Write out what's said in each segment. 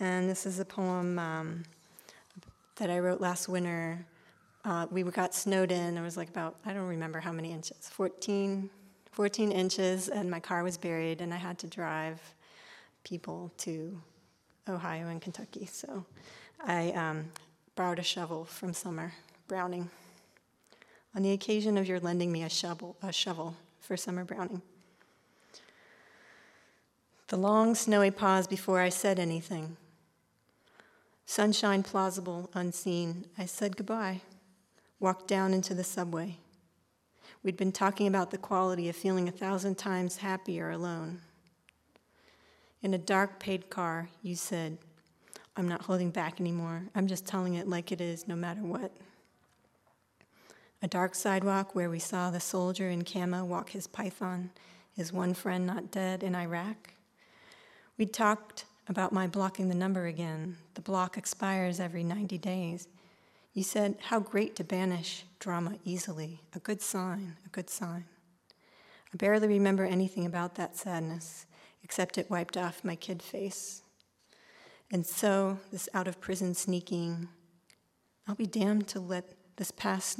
And this is a poem that I wrote last winter. We got snowed in. It was like about, I don't remember how many inches, 14 inches, and my car was buried, and I had to drive people to Ohio and Kentucky. So I borrowed a shovel from Summer Browning. On the occasion of your lending me a shovel for Summer Browning. The long, snowy pause before I said anything. Sunshine plausible, unseen, I said goodbye, walked down into the subway. We'd been talking about the quality of feeling 1,000 times happier alone. In a dark paid car, you said, I'm not holding back anymore. I'm just telling it like it is, no matter what. A dark sidewalk where we saw the soldier in camo walk his python, his one friend not dead in Iraq. We talked about my blocking the number again. The block expires every 90 days. You said, how great to banish drama easily. A good sign, a good sign. I barely remember anything about that sadness, except it wiped off my kid face. And so, this out of prison sneaking, I'll be damned to let the past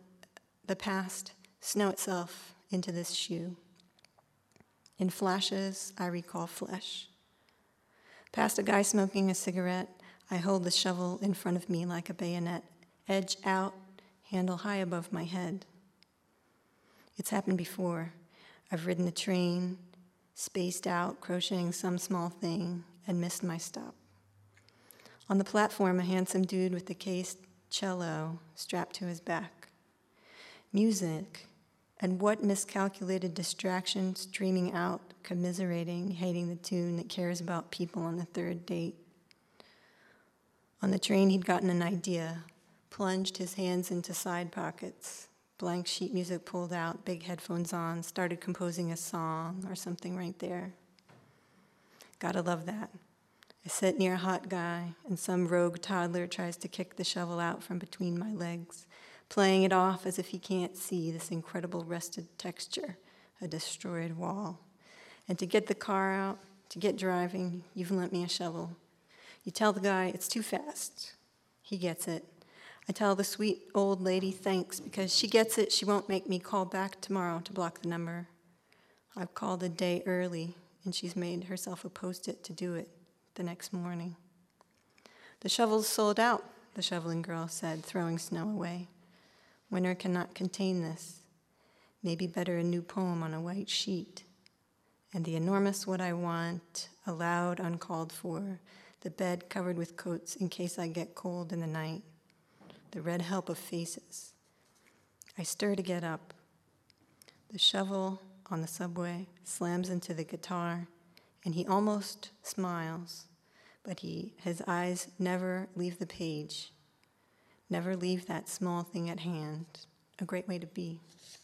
snow itself into this shoe. In flashes, I recall flesh. Past a guy smoking a cigarette, I hold the shovel in front of me like a bayonet, edge out, handle high above my head. It's happened before. I've ridden the train, spaced out, crocheting some small thing, and missed my stop. On the platform, a handsome dude with a cased cello strapped to his back. Music, and what miscalculated distraction streaming out, commiserating, hating the tune that cares about people on the third date. On the train, he'd gotten an idea, plunged his hands into side pockets, blank sheet music pulled out, big headphones on, started composing a song or something right there. Gotta love that. I sit near a hot guy, and some rogue toddler tries to kick the shovel out from between my legs, playing it off as if he can't see this incredible rusted texture, a destroyed wall. And to get the car out, to get driving, you've lent me a shovel. You tell the guy it's too fast. He gets it. I tell the sweet old lady thanks because she gets it. She won't make me call back tomorrow to block the number. I've called a day early, and she's made herself a Post-it to do it the next morning. The shovel's sold out, the shoveling girl said, throwing snow away. Winter cannot contain this. Maybe better a new poem on a white sheet. And the enormous what I want, aloud, uncalled for, the bed covered with coats in case I get cold in the night, the red help of faces. I stir to get up. The shovel on the subway slams into the guitar, and he almost smiles, but his eyes never leave the page. Never leave that small thing at hand. A great way to be.